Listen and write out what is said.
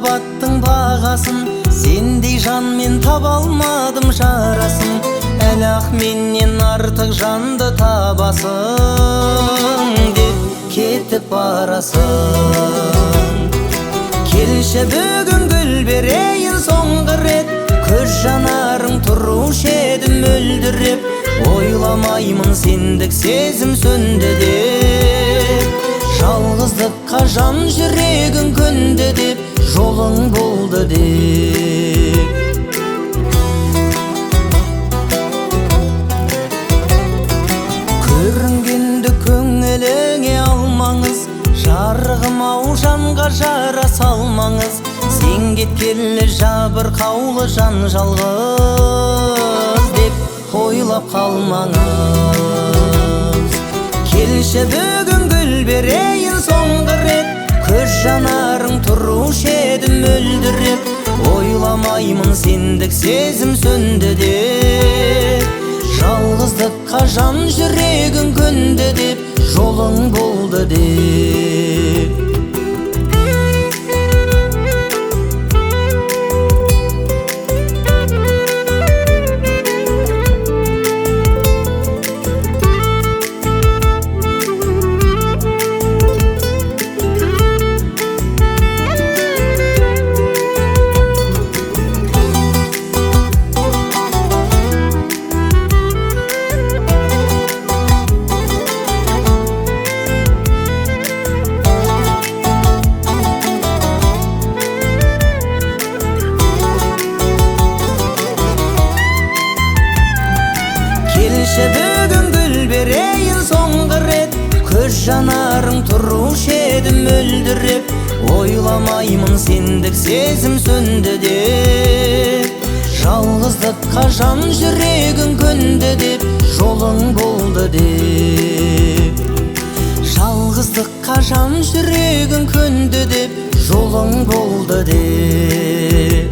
махаббаттың бағасын, сендей жанмен таба алмадым жарасын. Әлі ақ менен артық жанды табасың деп кетіп барасың. Келші бүгін гүл берейін соңғы рет, көз жанарың тұрушы еді мөлдіреп. Ойламаймын сендік сезім сөнді деп, жалғыздыққа жан жүрегің көнді деп, жолың болды деп. Көрінгенді көңіліңе алмаңыз, жарығым-ау жанға жара салмаңыз. Сен кеткелі жабырқаулы жан жалғыз деп ойлап қалмаңыз. Келші бүгін гүл берейін соңғы рет, көз жанарың тұрушы еді мөлдіреп. Ойламаймын сендік сезім сөнді деп, жалғыздыққа жан жүрегің көнді деп, жолың болды деп. Келші бүгін гүл берейін соңғы рет, көз жанарың тұрушы еді мөлдіреп. Ойламаймын сендік сезім сөнді деп, жалғыздыққа жан жүрегің көнді деп, жолың болды деп. Жалғыздыққа жан жүрегің көнді деп, жолың болды деп.